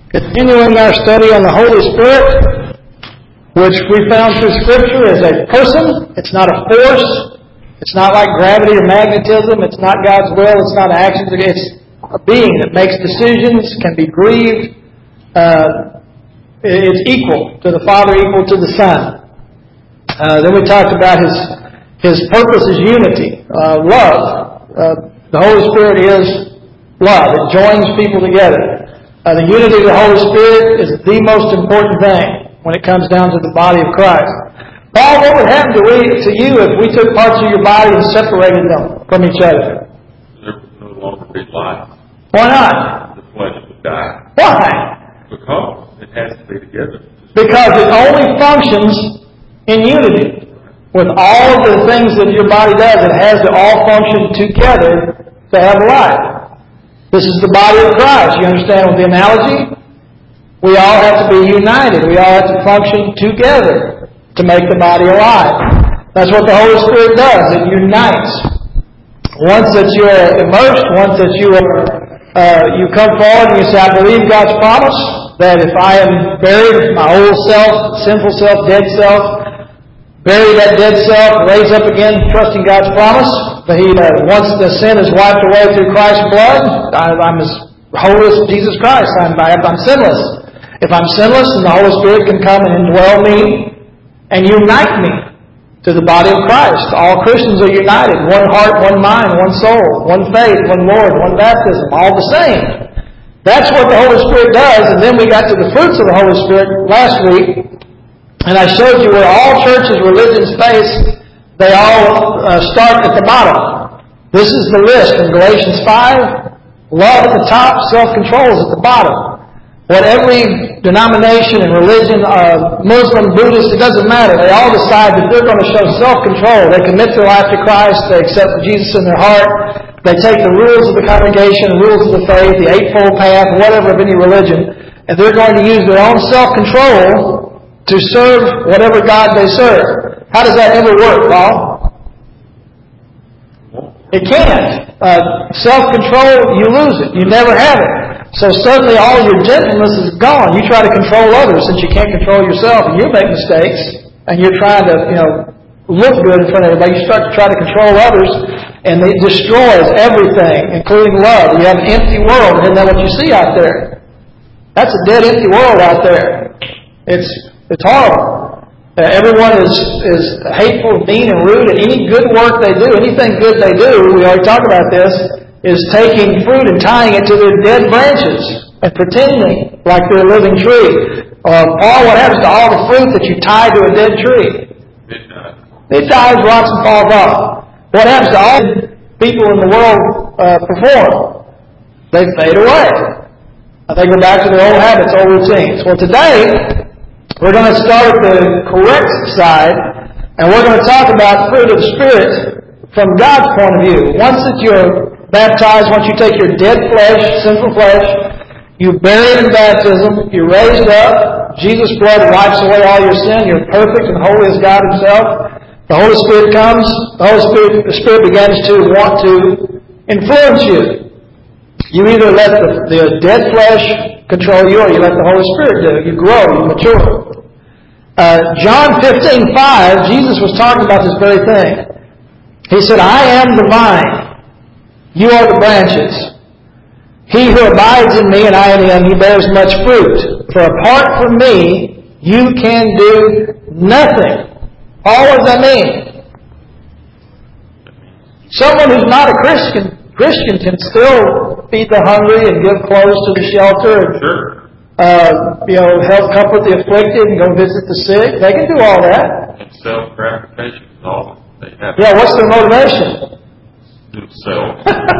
Continuing our study on the Holy Spirit, which we found through Scripture is a person. It's not a force. It's not like gravity or magnetism. It's not God's will. It's not actions. It's a being that makes decisions, can be grieved. It's equal to the Father, equal to the Son. Then we talked about His purpose is unity, love. The Holy Spirit is love. It joins people together. The unity of the Holy Spirit is the most important thing when it comes down to the body of Christ. Paul, what would happen to you if we took parts of your body and separated them from each other? There would no longer be life. Why not? The flesh would die. Why? Because it has to be together. Because it only functions in unity. With all of the things that your body does, it has to all function together to have life. This is the body of Christ. You understand with the analogy? We all have to be united. We all have to function together to make the body alive. That's what the Holy Spirit does. It unites. Once that you are immersed, once that you come forward and you say, I believe God's promise that if I am buried, my old self, sinful self, dead self, bury that dead self, raise up again, trusting God's promise. That once the sin is wiped away through Christ's blood, I'm as holy as Jesus Christ. I'm sinless. If I'm sinless, then the Holy Spirit can come and indwell me and unite me to the body of Christ. All Christians are united. One heart, one mind, one soul, one faith, one Lord, one baptism, all the same. That's what the Holy Spirit does. And then we got to the fruits of the Holy Spirit last week. And I showed you where all churches, religions face, they all start at the bottom. This is the list in Galatians 5. Love at the top, self-control is at the bottom. What every denomination and religion, Muslim, Buddhist, it doesn't matter. They all decide that they're going to show self-control. They commit their life to Christ. They accept Jesus in their heart. They take the rules of the congregation, the rules of the faith, the Eightfold Path, whatever of any religion, and they're going to use their own self-control to serve whatever God they serve. How does that ever work, Paul? It can't. Self-control, you lose it. You never have it. So suddenly all your gentleness is gone. You try to control others since you can't control yourself, and you make mistakes, and you're trying to, look good in front of everybody. You start to try to control others, and it destroys everything, including love. You have an empty world. Isn't that what you see out there? That's a dead, empty world out there. It's horrible. Everyone is hateful, mean, and rude, and any good work they do, anything good they do, we already talked about this, is taking fruit and tying it to their dead branches and pretending like they're a living tree. Paul, what happens to all the fruit that you tie to a dead tree? It dies, rots, and falls off. What happens to all people in the world perform? They fade away. They go back to their old habits, old routines. Well, today, we're going to start at the correct side, and we're going to talk about fruit of the Spirit from God's point of view. Once that you're baptized, once you take your dead flesh, sinful flesh, you bury it in baptism, you're raised up, Jesus' blood wipes away all your sin, you're perfect and holy as God Himself. The Holy Spirit comes, the Spirit begins to want to influence you. You either let the dead flesh control you, or you let the Holy Spirit do it. You grow, you mature. John 15:5, Jesus was talking about this very thing. He said, I am the vine, you are the branches. He who abides in me and I in him, he bears much fruit. For apart from me, you can do nothing. What does that mean? Someone who's not a Christian can still feed the hungry and give clothes to the shelter and help comfort the afflicted and go visit the sick. They can do all that. And self-gratification is all they have. Yeah, what's their motivation? Do self.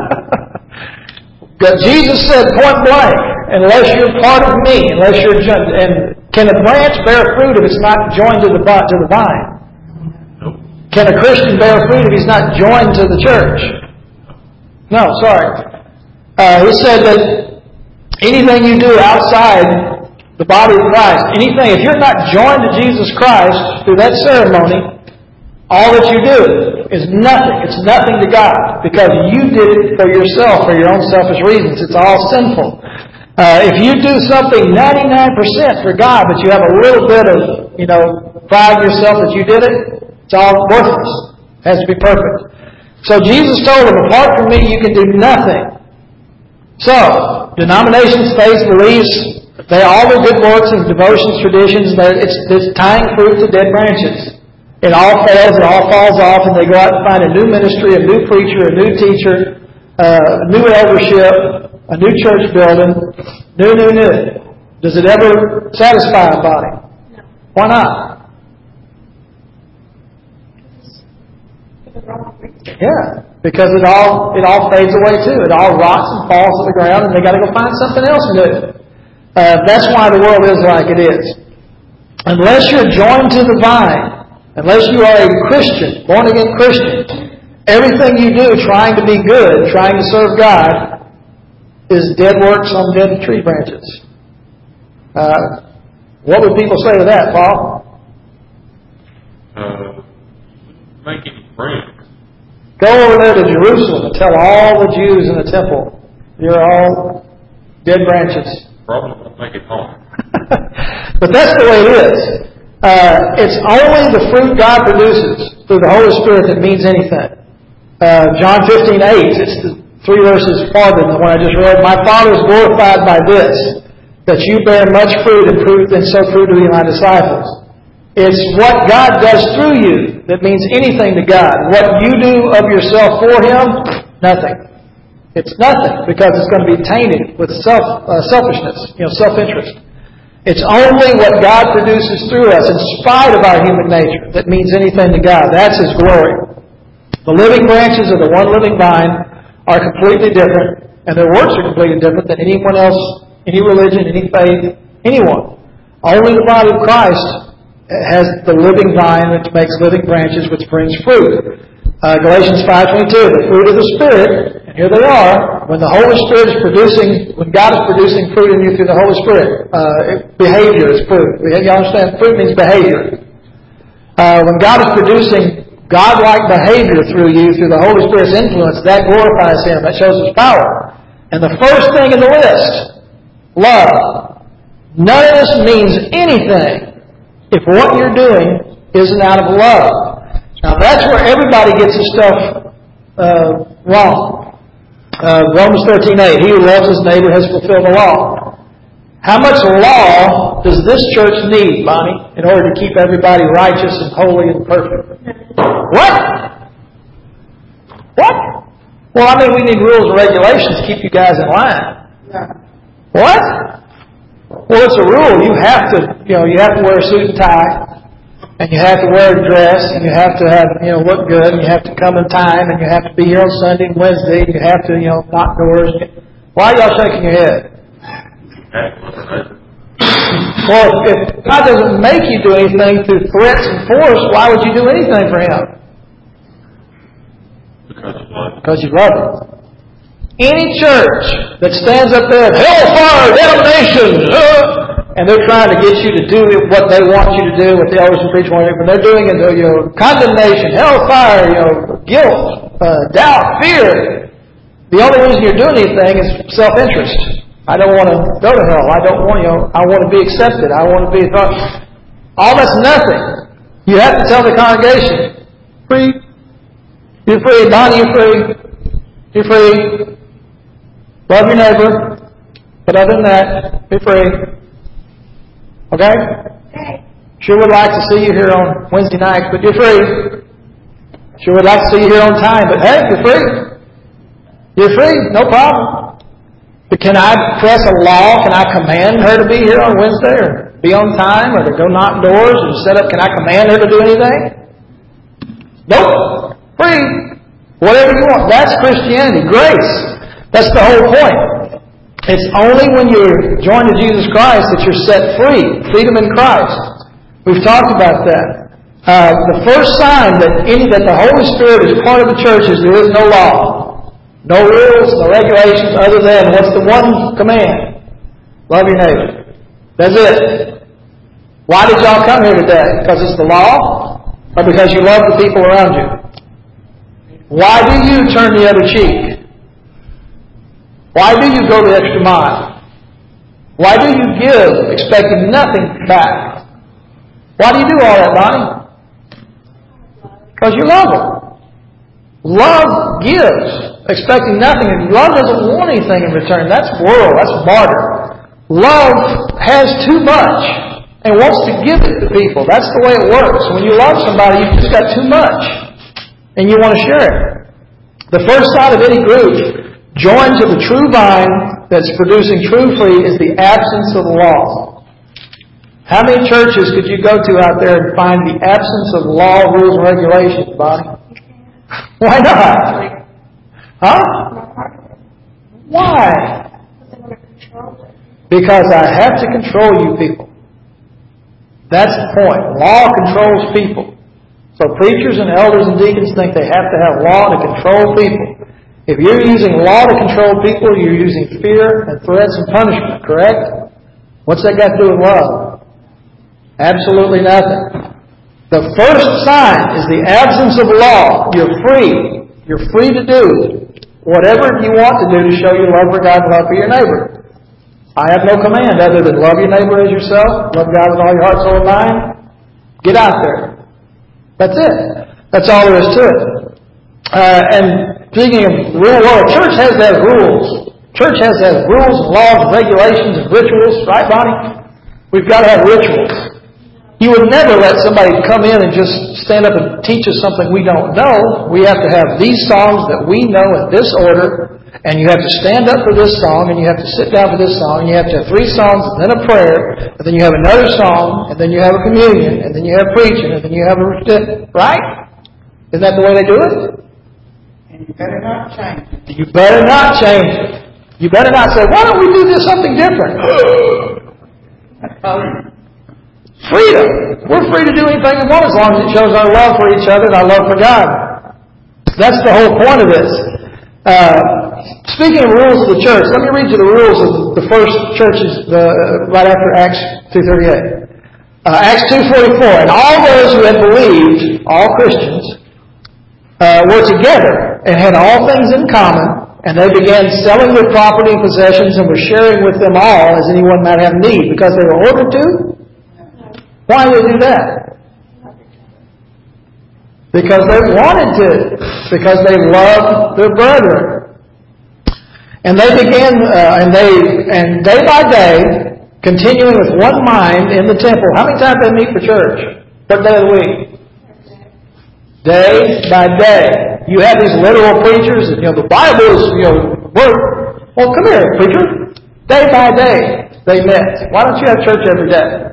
Jesus said point blank, unless you're part of me, unless you're joined. And can a branch bear fruit if it's not joined to the vine? Nope. Can a Christian bear fruit if he's not joined to the church? No, sorry. He said that anything you do outside the body of Christ, if you're not joined to Jesus Christ through that ceremony, all that you do is nothing. It's nothing to God because you did it for yourself, for your own selfish reasons. It's all sinful. If you do something 99% for God, but you have a little bit of, pride in yourself that you did it, it's all worthless. It has to be perfect. So Jesus told them, apart from me, you can do nothing. So, denominations, faiths, beliefs, they all are good works and devotions, traditions. It's tying fruit to dead branches. It all fails, it all falls off, and they go out and find a new ministry, a new preacher, a new teacher, new eldership, a new church building, new. Does it ever satisfy a body? No. Why not? Yeah, because it all fades away too. It all rots and falls to the ground, and they got to go find something else new. That's why the world is like it is. Unless you're joined to the vine, unless you are a Christian, born again Christian, everything you do trying to be good, trying to serve God, is dead works on dead tree branches. What would people say to that, Paul? Making friends. Go over there to Jerusalem and tell all the Jews in the temple, you're all dead branches. Probably won't make it home. But that's the way it is. It's only the fruit God produces through the Holy Spirit that means anything. John 15:8, it's the 3 verses farther than the one I just read. My Father is glorified by this, that you bear much fruit and so prove to be my disciples. It's what God does through you that means anything to God. What you do of yourself for Him, nothing. It's nothing because it's going to be tainted with selfishness, self-interest. It's only what God produces through us in spite of our human nature that means anything to God. That's His glory. The living branches of the one living vine are completely different, and their works are completely different than anyone else, any religion, any faith, anyone. Only the body of Christ has the living vine which makes living branches which brings fruit. Galatians 5:22, the fruit of the Spirit, and here they are, when the Holy Spirit is producing, when God is producing fruit in you through the Holy Spirit. Behavior is fruit. You understand? Fruit means behavior. When God is producing God-like behavior through you, through the Holy Spirit's influence, that glorifies Him. That shows His power. And the first thing in the list, love. None of this means anything if what you're doing isn't out of love. Now that's where everybody gets his stuff wrong. Romans 13:8, he who loves his neighbor has fulfilled the law. How much law does this church need, Bonnie, in order to keep everybody righteous and holy and perfect? What? Well, we need rules and regulations to keep you guys in line. What? Well, it's a rule. You have to wear a suit and tie, and you have to wear a dress, and you have to have, look good, and you have to come in time, and you have to be here on Sunday and Wednesday, and you have to, knock doors. Why are y'all shaking your head? Well, if God doesn't make you do anything through threats and force, why would you do anything for Him? Because you love Him. Any church that stands up there, hellfire, damnation, and they're trying to get you to do what they want you to do, what the elders and preachers want you to do, but they're doing it, condemnation, hellfire, guilt, doubt, fear. The only reason you're doing anything is self-interest. I don't want to go to hell. I don't want, I want to be accepted. I want to be thought. All that's nothing. You have to tell the congregation, free. You're free. Donnie, you're free. You're free. Love your neighbor. But other than that, be free. Okay? Sure would like to see you here on Wednesday nights, but you're free. Sure would like to see you here on time, but hey, you're free. You're free. No problem. But can I press a law? Can I command her to be here on Wednesday or be on time or to go knock doors or set up? Can I command her to do anything? Nope. Free. Whatever you want. That's Christianity. Grace. That's the whole point. It's only when you're joined to Jesus Christ that you're set free. Freedom in Christ. We've talked about that. The first sign that the Holy Spirit is part of the church is there is no law. No rules, no regulations other than what's the one command? Love your neighbor. That's it. Why did y'all come here today? Because it's the law? Or because you love the people around you? Why do you turn the other cheek? Why do you go the extra mile? Why do you give expecting nothing back? Why do you do all that, Bonnie? Because you love them. Love gives expecting nothing. Love doesn't want anything in return. That's world. That's barter. Love has too much and wants to give it to people. That's the way it works. When you love somebody, you've just got too much and you want to share it. The first sign of any group joined to the true vine that's producing true fruit is the absence of law. How many churches could you go to out there and find the absence of law, rules, and regulations, Bonnie? Why not? Huh? Why? Because I have to control you people. That's the point. Law controls people. So preachers and elders and deacons think they have to have law to control people. If you're using law to control people, you're using fear and threats and punishment, correct? What's that got to do with love? Absolutely nothing. The first sign is the absence of law. You're free. You're free to do whatever you want to do to show your love for God and love for your neighbor. I have no command other than love your neighbor as yourself, love God with all your heart, soul, and mind. Get out there. That's it. That's all there is to it. And speaking of rule, well, church has to have rules. Church has to have rules and laws and regulations and rituals. Right, Bonnie? We've got to have rituals. You would never let somebody come in and just stand up and teach us something we don't know. We have to have these songs that we know in this order, and you have to stand up for this song, and you have to sit down for this song, and you have to have 3 songs, and then a prayer, and then you have another song, and then you have a communion, and then you have preaching, and then you have a right? Isn't that the way they do it? And you better not change it. You better not change it. You better not say, why don't we do this something different? Freedom. We're free to do anything we want as long as it shows our love for each other and our love for God. That's the whole point of this. Speaking of rules of the church, let me read you the rules of the first churches right after Acts 2:38. Acts 2:44. And all those who had believed, all Christians, were together and had all things in common, and they began selling their property and possessions and were sharing with them all as anyone might have need, because they were ordered to. Why did they do that? Because they wanted to. Because they loved their brethren. And they began, and day by day, continuing with one mind in the temple. How many times did they meet for church? What day of the week? Day by day. You have these literal preachers, and the Bible is, word. Well, come here, preacher. Day by day, they met. Why don't you have church every day?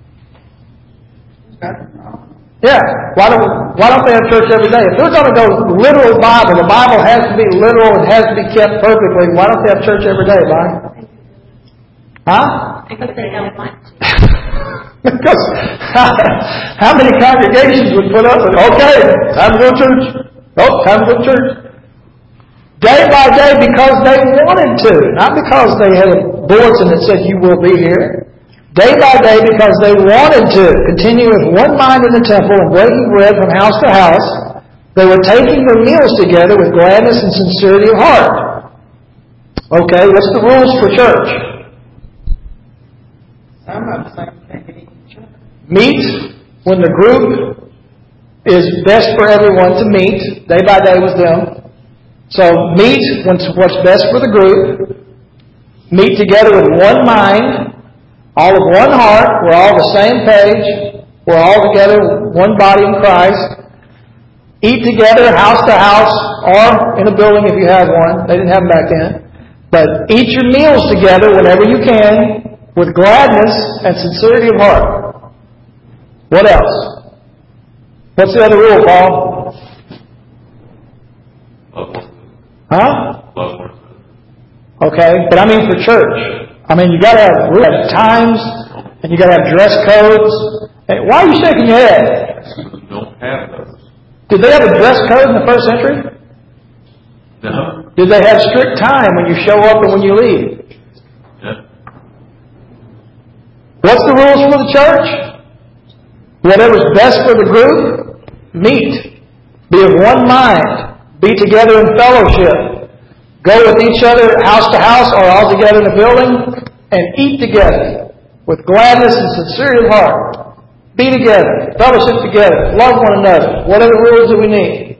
Yeah. Why don't they have church every day? If they're going to go literal Bible, the Bible has to be literal and has to be kept perfectly. Why don't they have church every day, Bonnie? Huh? Because they don't want to. Because how many congregations would put up with, okay, time to go to church. Oh, time to go to church. Day by day because they wanted to. Not because they had a bulletin that said you will be here. Day by day because they wanted to continue with one mind in the temple and breaking bread from house to house. They were taking their meals together with gladness and sincerity of heart. Okay, what's the rules for church? Some of them say they can eat in church. Meet when the group is best for everyone to meet. Day by day with them. So meet when what's best for the group. Meet together with one mind. All of one heart, we're all the same page, we're all together, one body in Christ. Eat together, house to house, or in a building if you have one. They didn't have them back then. But eat your meals together whenever you can, with gladness and sincerity of heart. What else? What's the other rule, Paul? Love one. Huh? Love one. Okay, but I mean for church. I mean, you got to have times, and you got to have dress codes. Hey, why are you shaking your head? We don't have those. Did they have a dress code in the first century? No. Did they have strict time when you show up and when you leave? Yeah. What's the rules for the church? Whatever's best for the group, meet. Be of one mind. Be together in fellowship. Go with each other house to house or all together in a building. and eat together with gladness and sincerity of heart. Be together, fellowship together, love one another. What other rules do we need?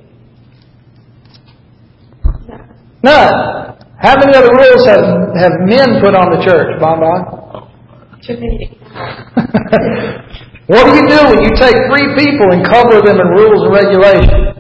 None. How many other rules have men put on the church, Bon? Too many. What do you do when you take 3 people and cover them in rules and regulations?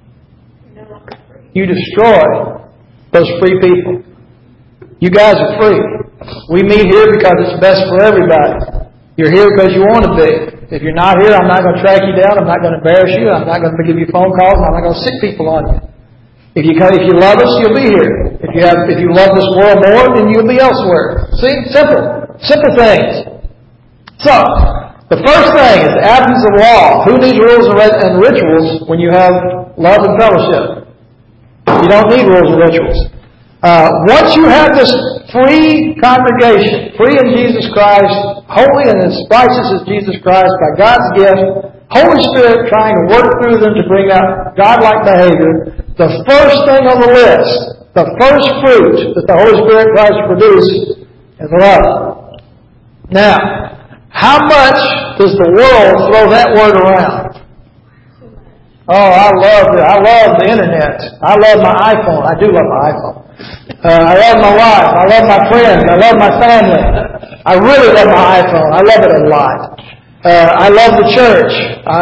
You destroy those free people. You guys are free. We meet here because it's best for everybody. You're here because you want to be. If you're not here, I'm not going to track you down. I'm not going to embarrass you. I'm not going to give you phone calls. I'm not going to sick people on you. If you love us, you'll be here. If you love this world more, then you'll be elsewhere. See? Simple things. So, the first thing is the absence of law. Who needs rules and rituals when you have love and fellowship? You don't need rules and rituals. Once you have this free congregation, free in Jesus Christ, holy and as righteous as Jesus Christ by God's gift, Holy Spirit trying to work through them to bring out godlike behavior, the first thing on the list, the first fruit that the Holy Spirit tries to produce is love. Now, how much does the world throw that word around? Oh, I love the internet. I love my iPhone. I do love my iPhone. I love my wife. I love my friends. I love my family. I really love my iPhone. I love it a lot. I love the church.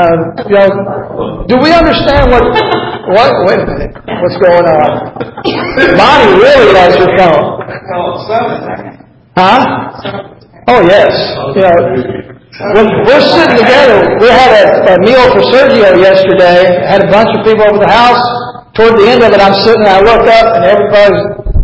Do we understand what? Wait a minute. What's going on? Bonnie really loves her phone. Huh? Oh yes. When we're sitting together, we had a meal for Sergio yesterday. Had a bunch of people over the house. Toward the end of it, I'm sitting and I look up and everybody's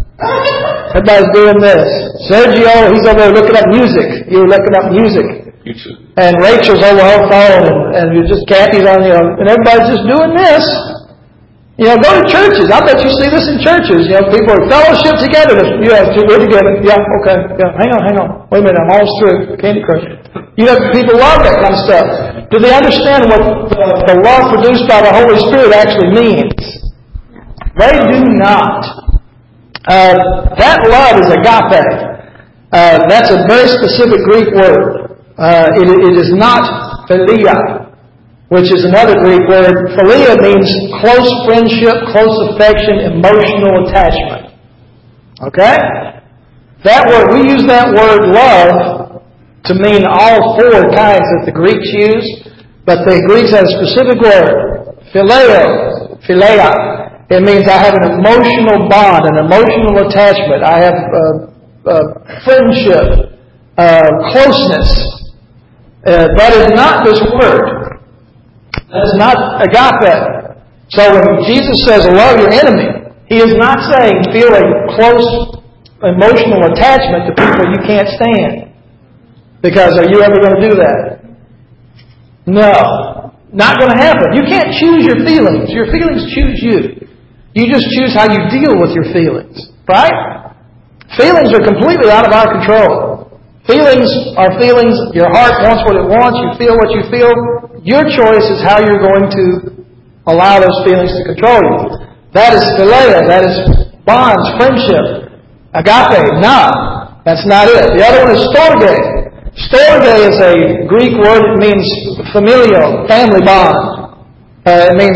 doing this. Sergio, he's over there looking up music. You're looking up music. And Rachel's over her phone and you're just Kathy's on, and everybody's just doing this. Go to churches. I bet you see this in churches. People are fellowship together. We're together. Yeah, okay. Yeah, hang on. Wait a minute, I'm almost through. Candy Crush. People love that kind of stuff. Do they understand what the love produced by the Holy Spirit actually means? They do not. That love is agape. That's a very specific Greek word. It is not philia, which is another Greek word. Philia means close friendship, close affection, emotional attachment. Okay? That word, we use that word love to mean all 4 kinds that the Greeks use, but the Greeks have a specific word, philia. It means I have an emotional bond, an emotional attachment. I have friendship, closeness. That is not this word. That is not agape. So when Jesus says love your enemy, He is not saying feel a close emotional attachment to people you can't stand. Because are you ever going to do that? No. Not going to happen. You can't choose your feelings. Your feelings choose you. You just choose how you deal with your feelings. Right? Feelings are completely out of our control. Feelings are feelings. Your heart wants what it wants. You feel what you feel. Your choice is how you're going to allow those feelings to control you. That is philia. That is bonds, friendship. Agape. No. That's not it. The other one is storge. Storge is a Greek word. It means familial, family bond. It means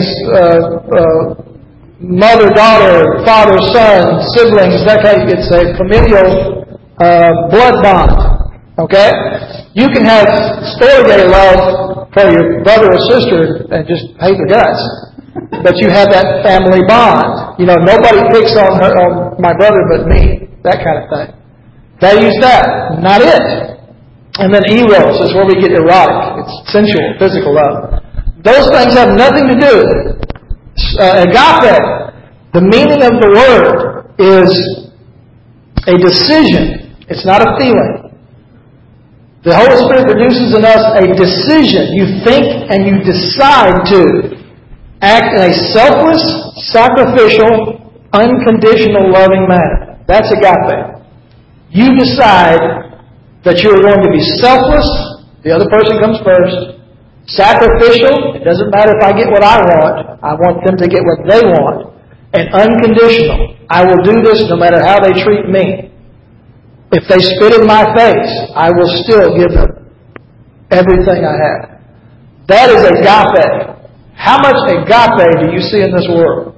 mother, daughter, father, son, siblings. It's a familial blood bond. Okay? You can have storge love for your brother or sister and just hate their guts. But you have that family bond. Nobody picks on my brother but me. That kind of thing. They use that. Not it. And then eros is where we get erotic. It's sensual, physical love. Those things have nothing to do with it. Agape, the meaning of the word is a decision. It's not a feeling. The Holy Spirit produces in us a decision. You think and you decide to act in a selfless, sacrificial, unconditional, loving manner. That's agape. You decide that you are going to be selfless. The other person comes first. Sacrificial. It doesn't matter if I get what I want. I want them to get what they want. And unconditional. I will do this no matter how they treat me. If they spit in my face, I will still give them everything I have. That is agape. How much agape do you see in this world?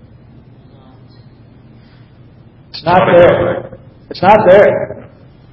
It's not there. It's not there.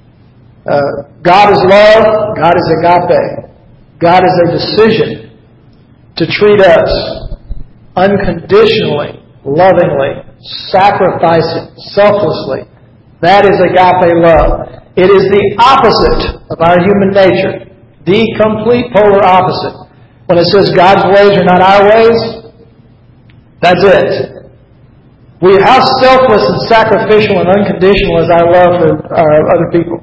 God is love. God is agape. God is a decision to treat us unconditionally, lovingly, sacrificing, selflessly. That is agape love. It is the opposite of our human nature. The complete polar opposite. When it says God's ways are not our ways, that's it. How selfless and sacrificial and unconditional is our love for other people?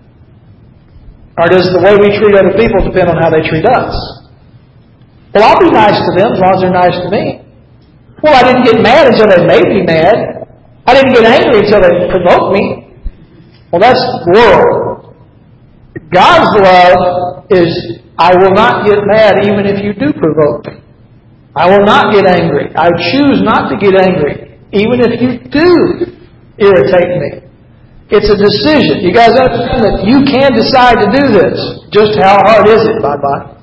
Or does the way we treat other people depend on how they treat us? Well, I'll be nice to them as long as they're nice to me. Well, I didn't get mad until they made me mad. I didn't get angry until they provoked me. Well, that's the world. God's love is, I will not get mad even if you do provoke me. I will not get angry. I choose not to get angry even if you do irritate me. It's a decision. You guys understand that you can decide to do this. Just how hard is it, bye-bye?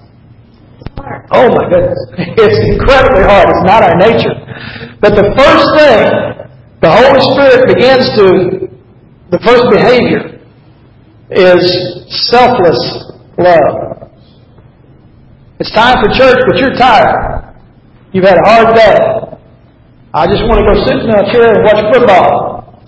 Oh my goodness. It's incredibly hard. It's not our nature. But the first thing the Holy Spirit begins to, the first behavior is selfless love. It's time for church, but you're tired. You've had a hard day. I just want to go sit in a chair and watch football.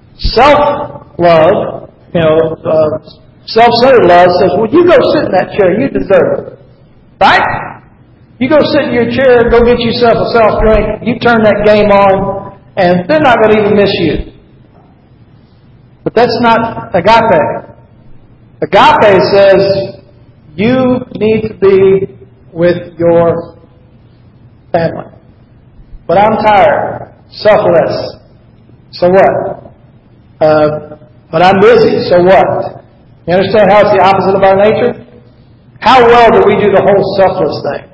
Self-love, self-centered love says, well, you go sit in that chair. You deserve it. Right? You go sit in your chair and go get yourself a soft drink. You turn that game on, and they're not going to even miss you. But that's not agape. Agape says, you need to be with your family. But I'm tired. Selfless. So what? But I'm busy. So what? You understand how it's the opposite of our nature? How well do we do the whole selfless thing?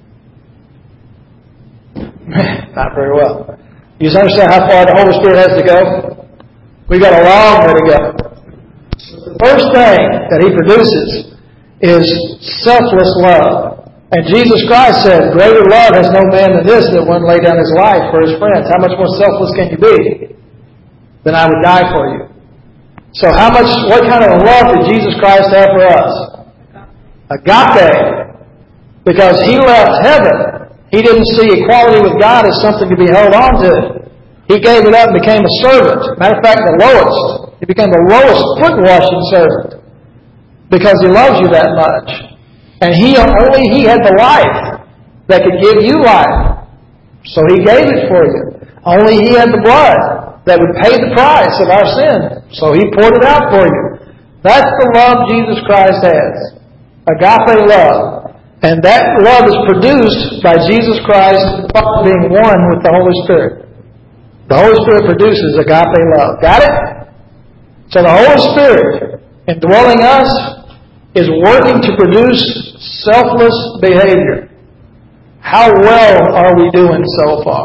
Not very well. You understand how far the Holy Spirit has to go? We've got a long way to go. The first thing that He produces is selfless love. And Jesus Christ said, greater love has no man than this, that one lay down his life for his friends. How much more selfless can you be? Then I would die for you. So what kind of love did Jesus Christ have for us? Agape. Because He left heaven. He didn't see equality with God as something to be held on to. He gave it up and became a servant. Matter of fact, the lowest. He became the lowest foot-washing servant. Because He loves you that much. And only He had the life that could give you life. So He gave it for you. Only He had the blood that would pay the price of our sin. So He poured it out for you. That's the love Jesus Christ has. Agape love. And that love is produced by Jesus Christ being one with the Holy Spirit. The Holy Spirit produces agape love. Got it? So the Holy Spirit, indwelling us, is working to produce selfless behavior. How well are we doing so far?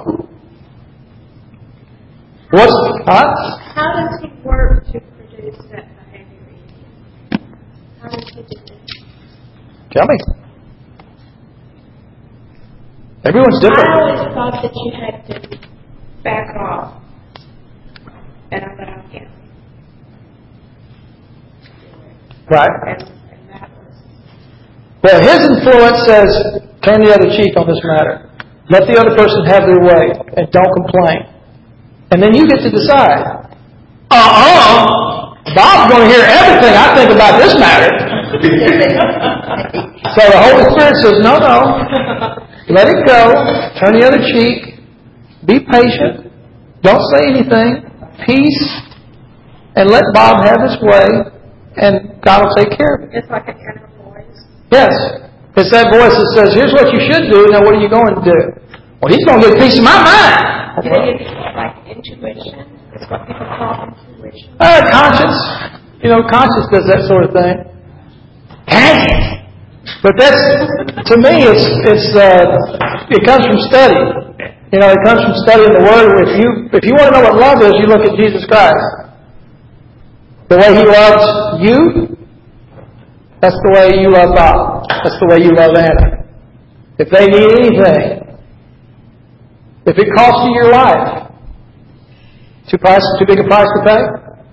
How does He work to produce that behavior? How does He do it? Tell me. Everyone's different. I always thought that you had to back off and allow Him. Right. And that was... Well, His influence says, turn the other cheek on this matter. Let the other person have their way and don't complain. And then you get to decide. Bob's going to hear everything I think about this matter. So the Holy Spirit says, no. Let it go. Turn the other cheek. Be patient. Don't say anything. Peace. And let Bob have his way. And God will take care of it. It's like an inner voice. Yes. It's that voice that says, here's what you should do. Now what are you going to do? Well, he's going to get a piece of my mind. You think it's like intuition? It's what people call intuition. Conscience. Conscience does that sort of thing. But that's, to me, it comes from study. It comes from studying the Word. If you want to know what love is, you look at Jesus Christ. The way He loves you, that's the way you love Bob. That's the way you love Anna. If they need anything, if it costs you your life, too big a price to pay?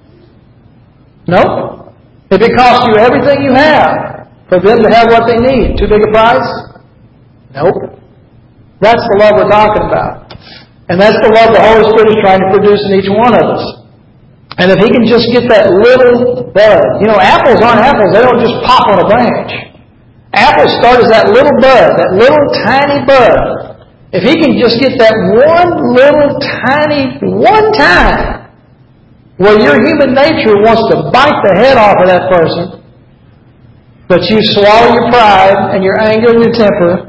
No. If it costs you everything you have for them to have what they need, too big a price? Nope. That's the love we're talking about. And that's the love the Holy Spirit is trying to produce in each one of us. And if He can just get that little bud. You know, apples aren't apples. They don't just pop on a branch. Apples start as that little bud, that little tiny bud. If He can just get that one little tiny, one time, where your human nature wants to bite the head off of that person, but you swallow your pride and your anger and your temper,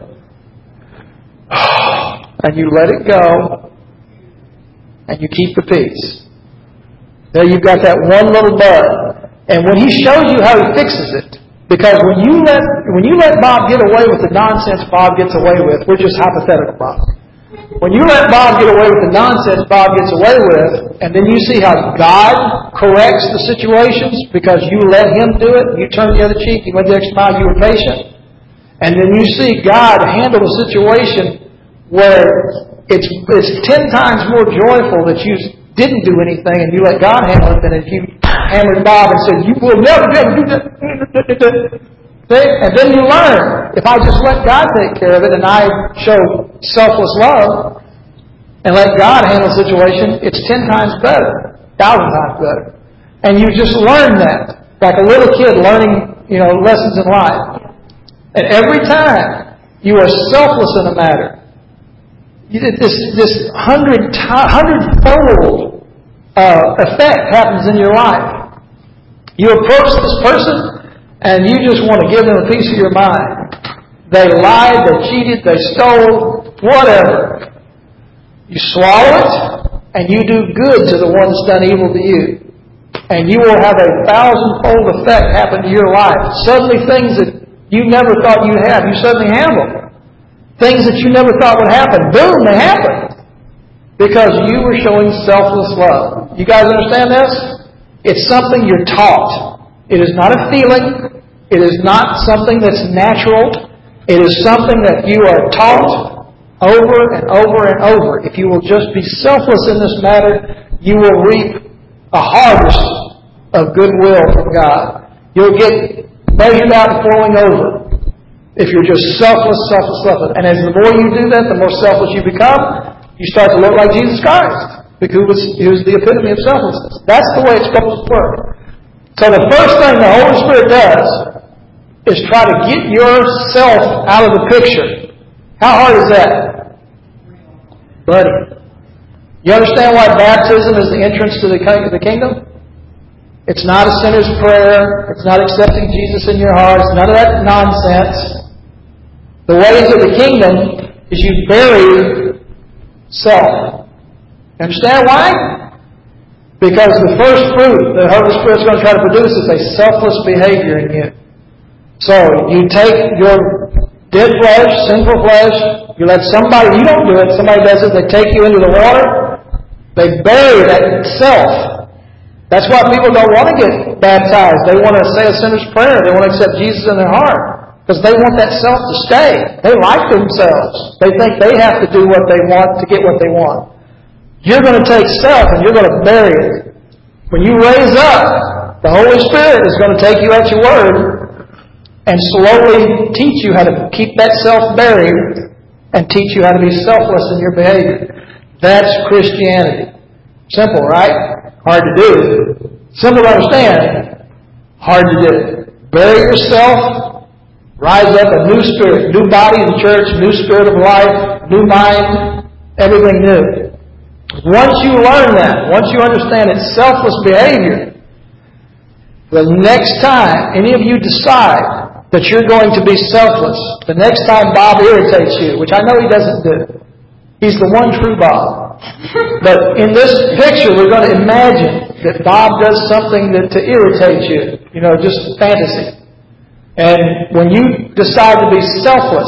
and you let it go, and you keep the peace. There you've got that one little bud. And when He shows you how He fixes it, because when you let Bob get away with the nonsense Bob gets away with, we're just hypothetical, Bob. When you let Bob get away with the nonsense Bob gets away with, and then you see how God corrects the situations because you let Him do it, you turn the other cheek, you went the extra mile, you were patient, and then you see God handle a situation where it's 10 times more joyful that you didn't do anything and you let God handle it than if you hammered Bob and said, you will never do that. And then you learn, if I just let God take care of it and I show selfless love and let God handle the situation, it's 10 times better, 1,000 times better. And you just learn that, like a little kid learning, lessons in life. And every time you are selfless in a matter, this hundredfold effect happens in your life. You approach this person, and you just want to give them a piece of your mind. They lied, they cheated, they stole, whatever. You swallow it, and you do good to the one that's done evil to you. And you will have a 1,000-fold effect happen to your life. Suddenly things that you never thought you'd have, you suddenly have them. Things that you never thought would happen, boom, they happen. Because you were showing selfless love. You guys understand this? It's something you're taught. It is not a feeling. It is not something that's natural. It is something that you are taught over and over and over. If you will just be selfless in this matter, you will reap a harvest of goodwill from God. You'll get measured out and flowing over. If you're just selfless. And as the more you do that, the more selfless you become, you start to look like Jesus Christ, because He was the epitome of selflessness. That's the way it's supposed to work. So the first thing the Holy Spirit does is try to get yourself out of the picture. How hard is that? Buddy. You understand why baptism is the entrance to the kingdom? It's not a sinner's prayer. It's not accepting Jesus in your heart. It's none of that nonsense. The ways of the kingdom is you bury self. You understand why? Because the first fruit the Holy Spirit's going to try to produce is a selfless behavior in you. So you take your dead flesh, sinful flesh, you let somebody, you don't do it, somebody does it, they take you into the water, they bury that self. That's why people don't want to get baptized. They want to say a sinner's prayer. They want to accept Jesus in their heart. Because they want that self to stay. They like themselves. They think they have to do what they want to get what they want. You're going to take self and you're going to bury it. When you raise up, the Holy Spirit is going to take you at your word and slowly teach you how to keep that self buried and teach you how to be selfless in your behavior. That's Christianity. Simple, right? Hard to do. Simple to understand. Hard to do. Bury yourself. Rise up a new spirit, new body in the church, new spirit of life, new mind, everything new. Once you learn that, once you understand it's selfless behavior, the next time any of you decide that you're going to be selfless, the next time Bob irritates you, which I know he doesn't do, he's the one true Bob. But in this picture, we're going to imagine that Bob does something to irritate you, just fantasy. And when you decide to be selfless,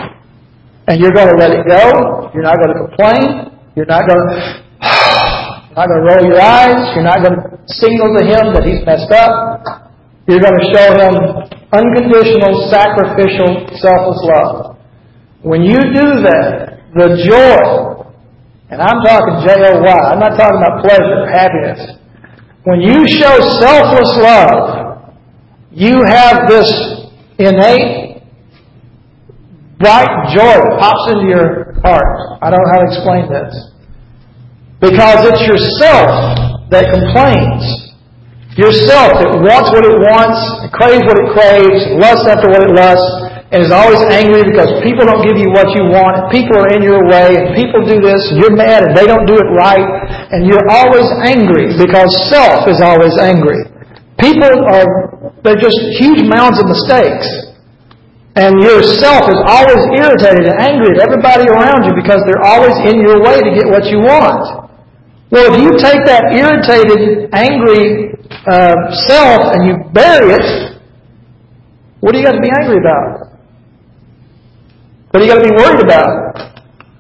and you're going to let it go, you're not going to complain, you're not going to You're not going to roll your eyes. You're not going to signal to Him that He's messed up. You're going to show Him unconditional, sacrificial, selfless love. When you do that, the joy, and I'm talking J-O-Y, I'm not talking about pleasure, happiness. When you show selfless love, you have this innate, bright joy that pops into your heart. I don't know how to explain this. Because it's yourself that complains. Yourself that wants what it wants, and craves what it craves, and lusts after what it lusts, and is always angry because people don't give you what you want, and people are in your way, and people do this, and you're mad, and they don't do it right, and you're always angry because self is always angry. People they're just huge mounds of mistakes. And yourself is always irritated and angry at everybody around you because they're always in your way to get what you want. Well, if you take that irritated, angry self and you bury it, what do you got to be angry about? What do you got to be worried about?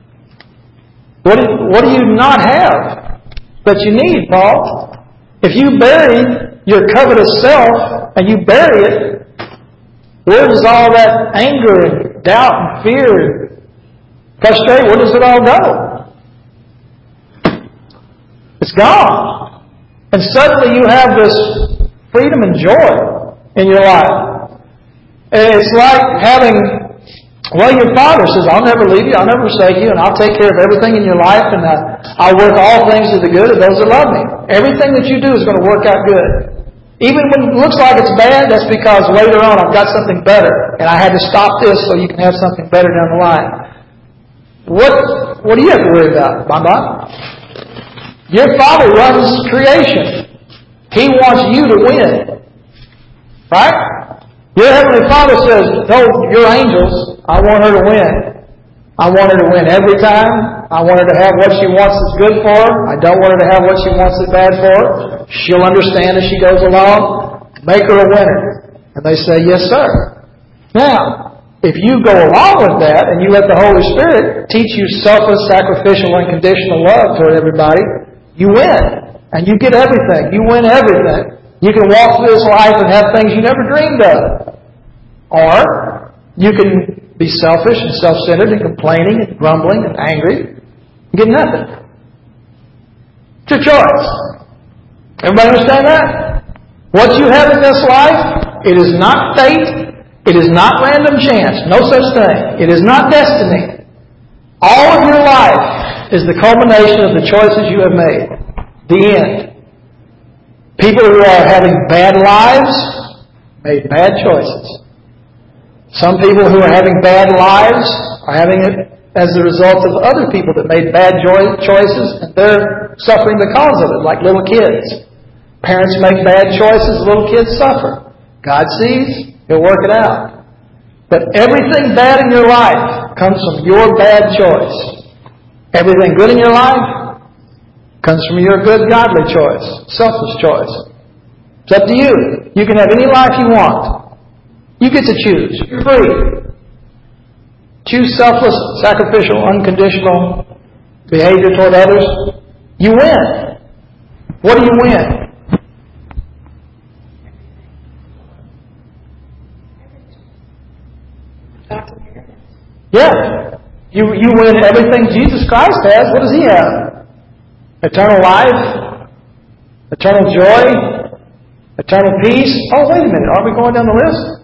What do you not have that you need, Paul? If you bury your covetous self and you bury it, where does all that anger and doubt and fear and frustration, where does it all go? It's gone. And suddenly you have this freedom and joy in your life. And it's like having, your Father says, I'll never leave you, I'll never forsake you, and I'll take care of everything in your life, and I'll work all things to the good of those that love me. Everything that you do is going to work out good. Even when it looks like it's bad, that's because later on I've got something better, and I had to stop this so you can have something better down the line. What do you have to worry about, Baba? Your Father runs creation. He wants you to win. Right? Your Heavenly Father says, no, your angels, I want her to win. I want her to win every time. I want her to have what she wants that's good for her. I don't want her to have what she wants that's bad for her. She'll understand as she goes along. Make her a winner. And they say, yes, sir. Now, if you go along with that and you let the Holy Spirit teach you selfless, sacrificial, unconditional love toward everybody, you win. And you get everything. You win everything. You can walk through this life and have things you never dreamed of. Or you can be selfish and self-centered and complaining and grumbling and angry and get nothing. It's your choice. Everybody understand that? What you have in this life, it is not fate. It is not random chance. No such thing. It is not destiny. All of your life is the culmination of the choices you have made. The end. People who are having bad lives made bad choices. Some people who are having bad lives are having it as a result of other people that made bad choices, and they're suffering because of it, like little kids. Parents make bad choices, little kids suffer. God sees, He'll work it out. But everything bad in your life comes from your bad choice. Everything good in your life comes from your good, godly choice, selfless choice. It's up to you. You can have any life you want. You get to choose. You're free. Choose selfless, sacrificial, unconditional behavior toward others. You win. What do you win? Yeah. You win everything Jesus Christ has. What does He have? Eternal life, eternal joy, eternal peace. Oh, wait a minute. Are we going down the list?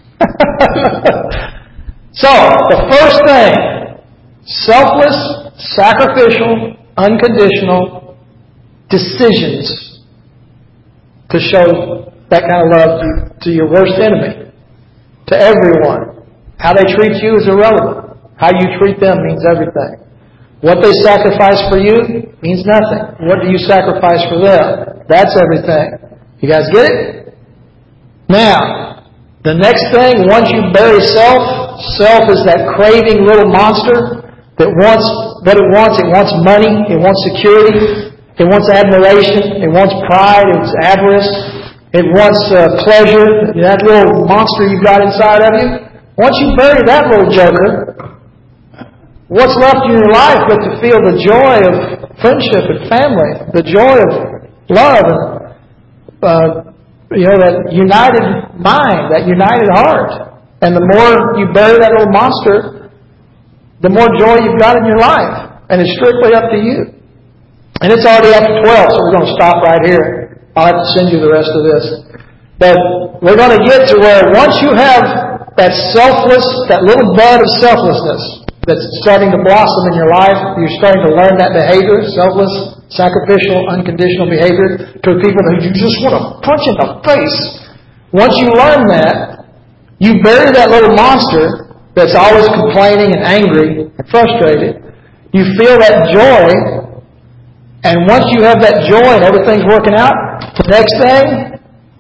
So, the first thing, selfless, sacrificial, unconditional decisions to show that kind of love to your worst enemy, to everyone. How they treat you is irrelevant. How you treat them means everything. What they sacrifice for you means nothing. What do you sacrifice for them? That's everything. You guys get it? Now, the next thing, once you bury self is that craving little monster that wants what it wants. It wants money. It wants security. It wants admiration. It wants pride. It wants avarice. It wants pleasure. That little monster you've got inside of you. Once you bury that little joker, what's left in your life but to feel the joy of friendship and family, the joy of love, and that united mind, that united heart. And the more you bury that little monster, the more joy you've got in your life. And it's strictly up to you. And it's already after 12, so we're going to stop right here. I'll have to send you the rest of this. But we're going to get to where once you have that little bud of selflessness that's starting to blossom in your life, you're starting to learn that behavior, selfless, sacrificial, unconditional behavior toward people that you just want to punch in the face. Once you learn that, you bury that little monster that's always complaining and angry and frustrated. You feel that joy, and once you have that joy and everything's working out, the next thing,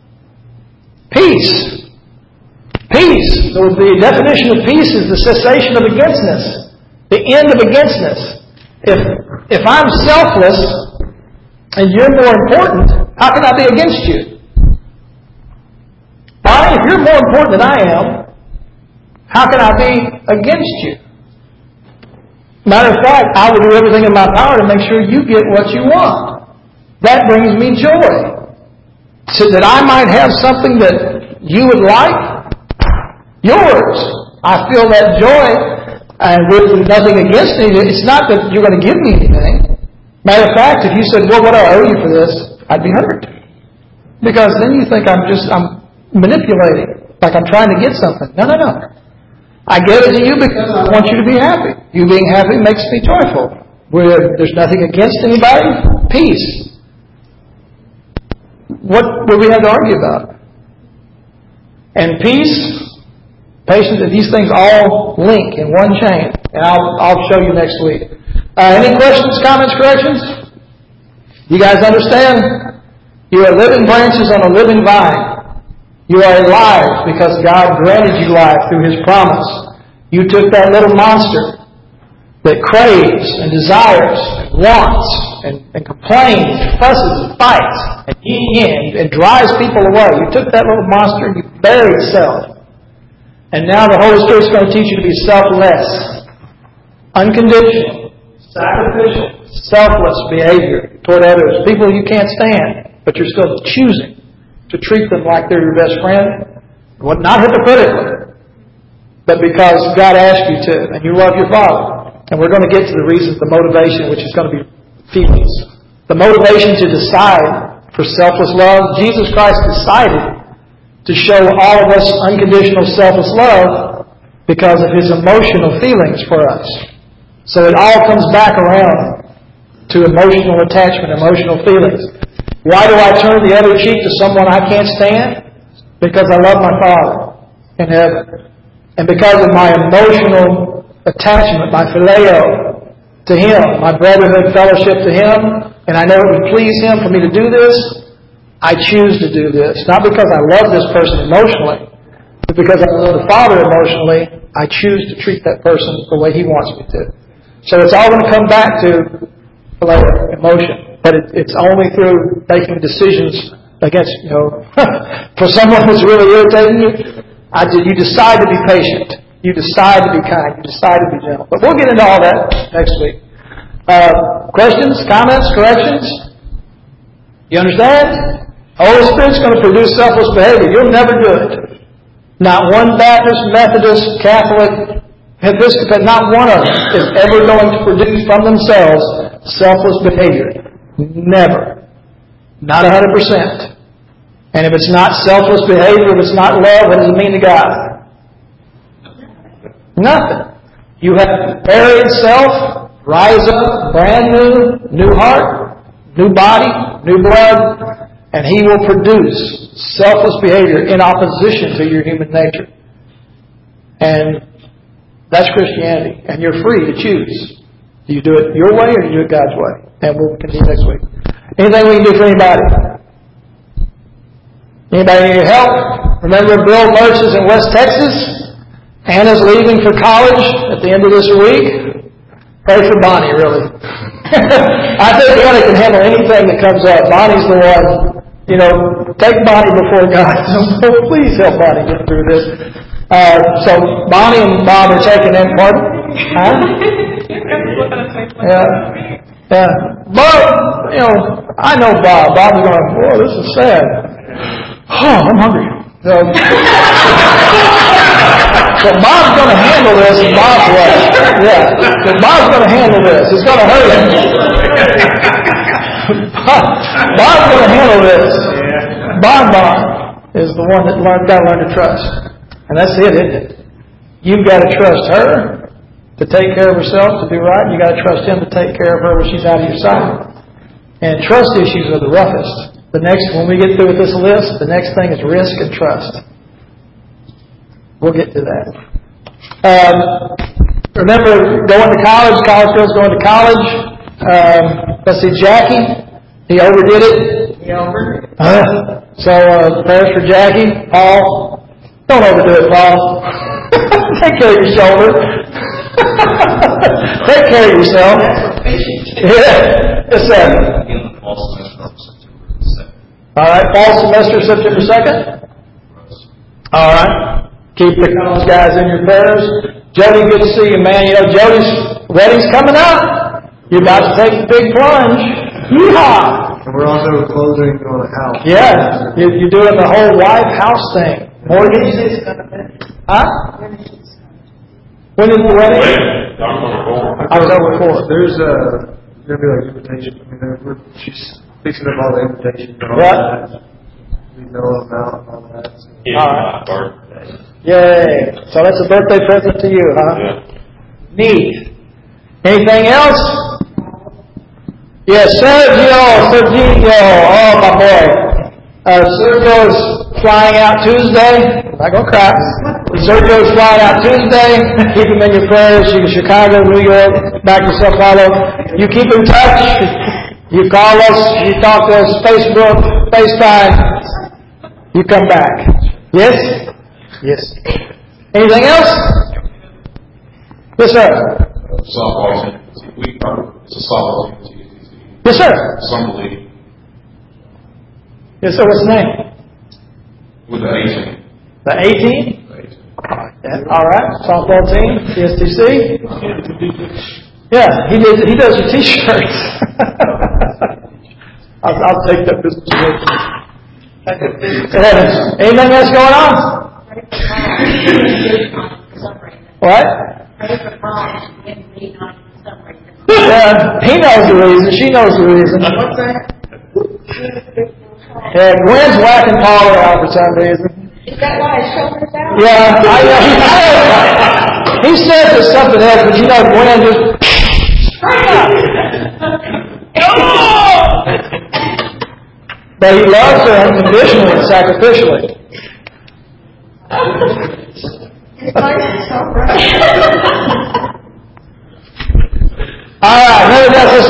peace. Peace. The definition of peace is the cessation of againstness, the end of againstness. If I'm selfless and you're more important, how can I be against you? Why? If you're more important than I am, how can I be against you? Matter of fact, I will do everything in my power to make sure you get what you want. That brings me joy. So that I might have something that you would like, yours. I feel that joy, and with nothing against me. It's not that you're going to give me anything. Matter of fact, if you said, well, what do I owe you for this? I'd be hurt. Because then you think I'm manipulating, like I'm trying to get something. No. I give it to you because I want you to be happy. You being happy makes me joyful. There's nothing against anybody. Peace. What do we have to argue about? And peace, patience, these things all link in one chain. And I'll show you next week. Any questions, comments, corrections? You guys understand? You are living branches on a living vine. You are alive because God granted you life through His promise. You took that little monster that craves and desires and wants and complains and fusses and fights and drives people away. You took that little monster and you buried self. And now the Holy Spirit's going to teach you to be selfless, unconditional, sacrificial, selfless behavior toward others. People you can't stand, but you're still choosing to treat them like they're your best friend. Not hypocritically, but because God asked you to, and you love your Father. And we're going to get to the reasons, the motivation, which is going to be feelings. The motivation to decide for selfless love. Jesus Christ decided to show all of us unconditional selfless love because of His emotional feelings for us. So it all comes back around to emotional attachment, emotional feelings. Why do I turn the other cheek to someone I can't stand? Because I love my Father in heaven. And because of my emotional attachment, my phileo to Him, my brotherhood fellowship to Him, and I know it would please Him for me to do this, I choose to do this. Not because I love this person emotionally, but because I love the Father emotionally, I choose to treat that person the way He wants me to. So it's all going to come back to phileo, emotion. But it's only through making decisions against, for someone who's really irritating you, you decide to be patient. You decide to be kind. You decide to be gentle. But we'll get into all that next week. Questions, comments, corrections? You understand? Holy Spirit's going to produce selfless behavior. You'll never do it. Not one Baptist, Methodist, Catholic, Episcopal, not one of them is ever going to produce from themselves selfless behavior. Never. Not 100%. And if it's not selfless behavior, if it's not love, what does it mean to God? Nothing. You have to bury self, rise up, brand new heart, new body, new blood, and He will produce selfless behavior in opposition to your human nature. And that's Christianity. And you're free to choose. Do you do it your way or do you do it God's way? And we'll continue next week. Anything we can do for anybody? Anybody need your help? Remember Bill Mertz is in West Texas. Hannah's leaving for college at the end of this week. Pray for Bonnie, really. I think Hannah can handle anything that comes up. Bonnie's the one. Take Bonnie before God. So please help Bonnie get through this. So Bonnie and Bob are taking in. Pardon? Huh? Yeah. Bob, I know Bob. Bob's going, boy, this is sad. Oh, I'm hungry. So Bob's going to handle this in Bob's way. Yeah. So Bob's going to handle this. It's going to hurt him. Bob's going to handle this. Bob is the one that got to learn to trust. And that's it, isn't it? You've got to trust her to take care of herself, to do right. You've got to trust him to take care of her when she's out of your sight. And trust issues are the roughest. When we get through with this list, the next thing is risk and trust. We'll get to that. Remember going to college. College girls going to college. Let's see, Jackie. He overdid it. He overdid it. So prayers for Jackie. Paul. Don't overdo it, Paul. Take care of your shoulder. Take care of yourself. Yeah. Yes, sir. All right. Fall semester, September 2nd. All right. Keep the college guys in your prayers. Jody, good to see you, man. Jody's wedding's coming up. You're about to take a big plunge. Yeehaw! And we're also closing on a house. Yeah. You're doing the whole wife house thing. Mortgage? Huh? When is the wedding? October 4th. There's going to be like invitation. She's fixing up all the invitations and all Yeah. that. We know about and all that. So. All right. Yay. So that's a birthday present to you, huh? Yeah. Neat. Anything else? Yes, Sergio. Oh, my boy. Sergio's flying out Tuesday. I'm not going to cry. Sergio's flying out Tuesday. Keep him in your prayers. You can Chicago, New York, back to Sao Paulo. You keep in touch. You call us. You talk to us. Facebook, FaceTime. You come back. Yes? Yes. Anything else? Yes, sir. Softball team. It's a softball team. Yes, sir. Summer league. Yes, sir. What's the name? With the 18. The 18? All right. Softball team. CSTC. Yeah, he does your T-shirts. I'll take that business away. Anything else going on? What? Yeah, he knows the reason. She knows the reason. What's that? Yeah, Gwen's whacking Paula out for some reason. Is that why his shoulder's out? Yeah, he said there's something else, but Gwen just but he loves her unconditionally and sacrificially. All right, maybe that's